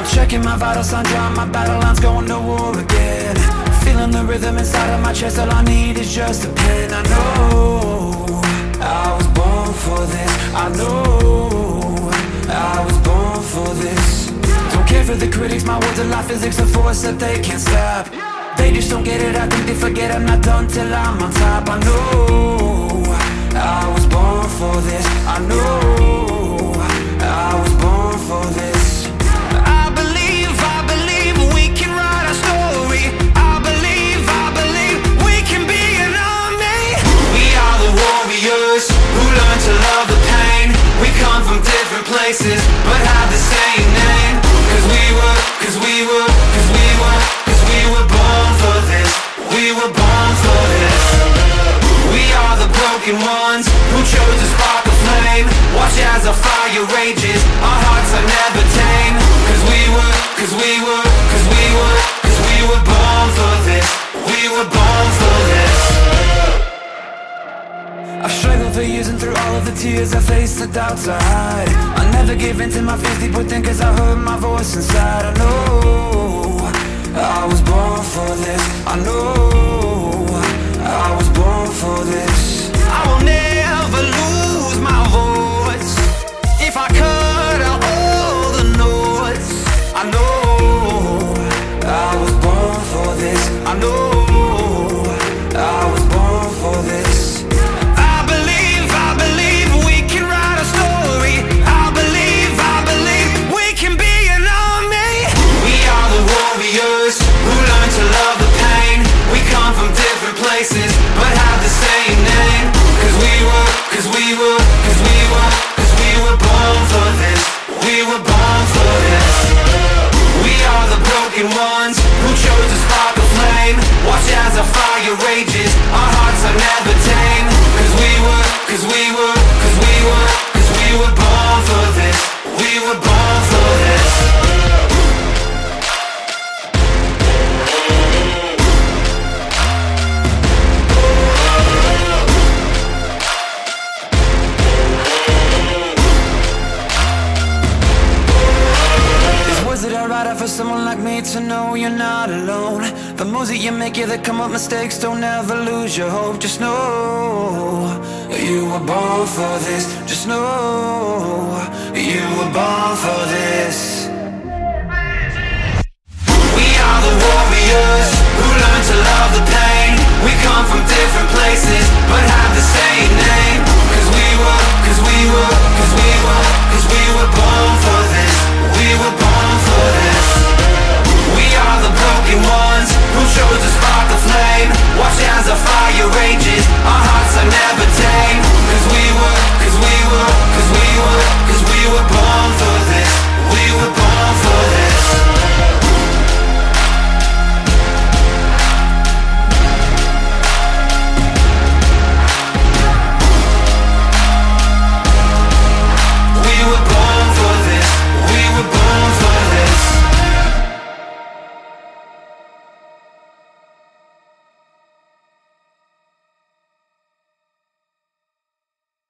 Checking my vital signs, drawing my battle lines, going to war again. Feeling the rhythm inside of my chest, all I need is just a pen. I know I was born for this. I know I was born for this. Don't care for the critics, my words are like physics, a force that they can't stop. They just don't get it, I think they forget I'm not done till I'm on top. I know I was born for this. I know I was born for this. I believe we can write our story. I believe we can be an army. We are the warriors who learn to love the pain. We come from different places but have the same name. Cause we were born for this. We were born for this. We are the broken ones who chose to spark a flame. Watch as our fire rages, our hearts are never tame. Cause we were born for this. We were born for this. I've struggled for years, and through all of the tears I faced, the doubts I hide. I never gave in to my fears deep within, cause I heard my voice inside. I know I was born for this. I know I was born for this. I will never lose my voice. If I cut out all the noise, I know I was born for this. I know I was born for this. I believe we can write a story. I believe we can be an army. We are the warriors who learn to love the pain. We come from different places but have the same name. Cause we were born for this. We were born for this. We are the broken ones who chose to spark a flame. Watch as our fire rages, our hearts are never tame. Cause we were born for this. We were born for this. For someone like me to know you're not alone. The moves that you make, yeah, they come up mistakes. Don't ever lose your hope. Just know you were born for this. Just know you were born for this.